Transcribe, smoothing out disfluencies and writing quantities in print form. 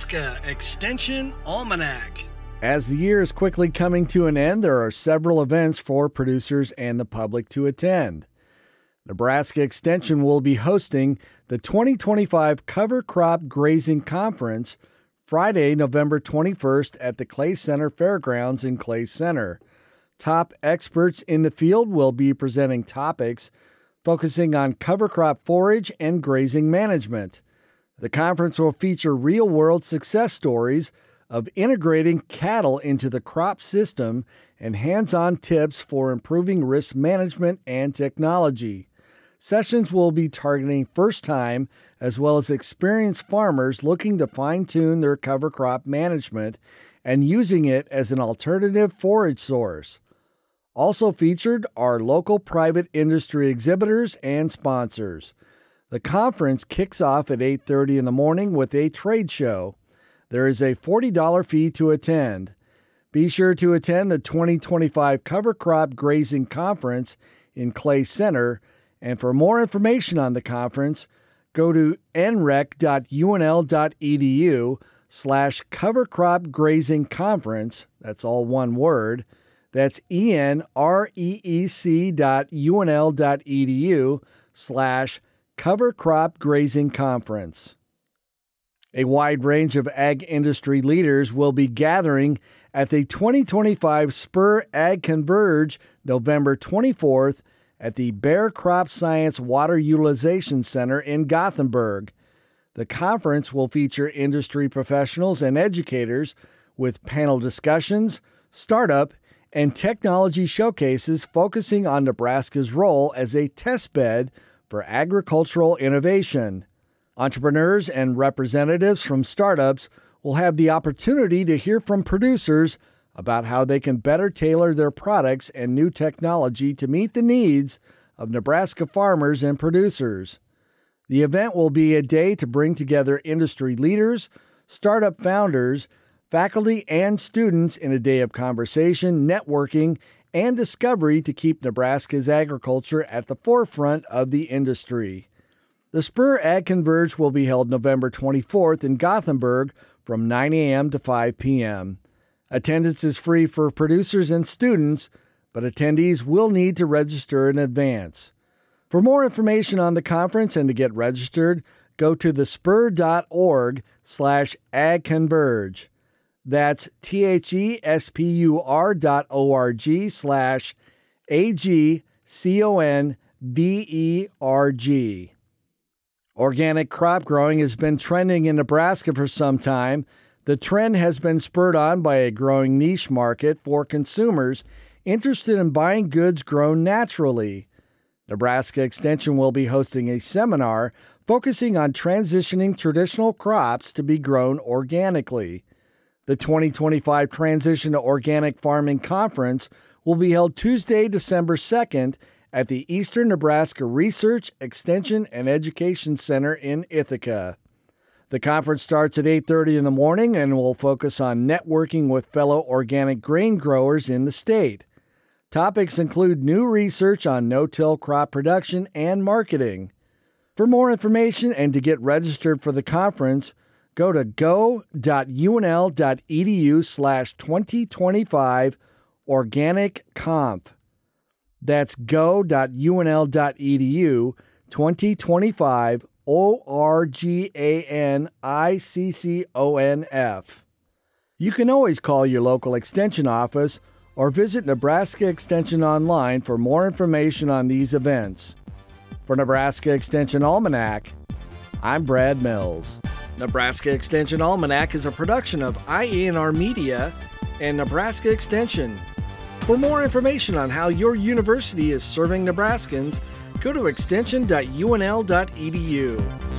Nebraska Extension Almanac. As the year is quickly coming to an end, there are several events for producers and the public to attend. Nebraska Extension will be hosting the 2025 Cover Crop Grazing Conference Friday, November 21st at the Clay Center Fairgrounds in Clay Center. Top experts in the field will be presenting topics focusing on cover crop forage and grazing management. The conference will feature real-world success stories of integrating cattle into the crop system and hands-on tips for improving risk management and technology. Sessions will be targeting first-time as well as experienced farmers looking to fine-tune their cover crop management and using it as an alternative forage source. Also featured are local private industry exhibitors and sponsors. The conference kicks off at 8:30 in the morning with a trade show. There is a $40 fee to attend. Be sure to attend the 2025 Cover Crop Grazing Conference in Clay Center, and for more information on the conference, go to nrec.unl.edu/covercropgrazingconference. That's all one word. That's enrec.unl.edu/covercropgrazingconference. A wide range of ag industry leaders will be gathering at the 2025 Spur Ag Converge November 24th at the Bayer Crop Science Water Utilization Center in Gothenburg. The conference will feature industry professionals and educators with panel discussions, startup, and technology showcases focusing on Nebraska's role as a testbed for agricultural innovation. Entrepreneurs and representatives from startups will have the opportunity to hear from producers about how they can better tailor their products and new technology to meet the needs of Nebraska farmers and producers. The event will be a day to bring together industry leaders, startup founders, faculty, and students in a day of conversation, networking, and discovery to keep Nebraska's agriculture at the forefront of the industry. The Spur Ag Converge will be held November 24th in Gothenburg from 9 a.m. to 5 p.m. Attendance is free for producers and students, but attendees will need to register in advance. For more information on the conference and to get registered, go to thespur.org/agconverge. That's thespur.org/agconverg. Organic crop growing has been trending in Nebraska for some time. The trend has been spurred on by a growing niche market for consumers interested in buying goods grown naturally. Nebraska Extension will be hosting a seminar focusing on transitioning traditional crops to be grown organically. The 2025 Transition to Organic Farming Conference will be held Tuesday, December 2nd at the Eastern Nebraska Research, Extension, and Education Center in Ithaca. The conference starts at 8:30 in the morning and will focus on networking with fellow organic grain growers in the state. Topics include new research on no-till crop production and marketing. For more information and to get registered for the conference, go to go.unl.edu/2025 organicconf. That's go.unl.edu 2025 ORGANICCONF. You can always call your local extension office or visit Nebraska Extension online for more information on these events. For Nebraska Extension Almanac, I'm Brad Mills. Nebraska Extension Almanac is a production of IANR Media and Nebraska Extension. For more information on how your university is serving Nebraskans, go to extension.unl.edu.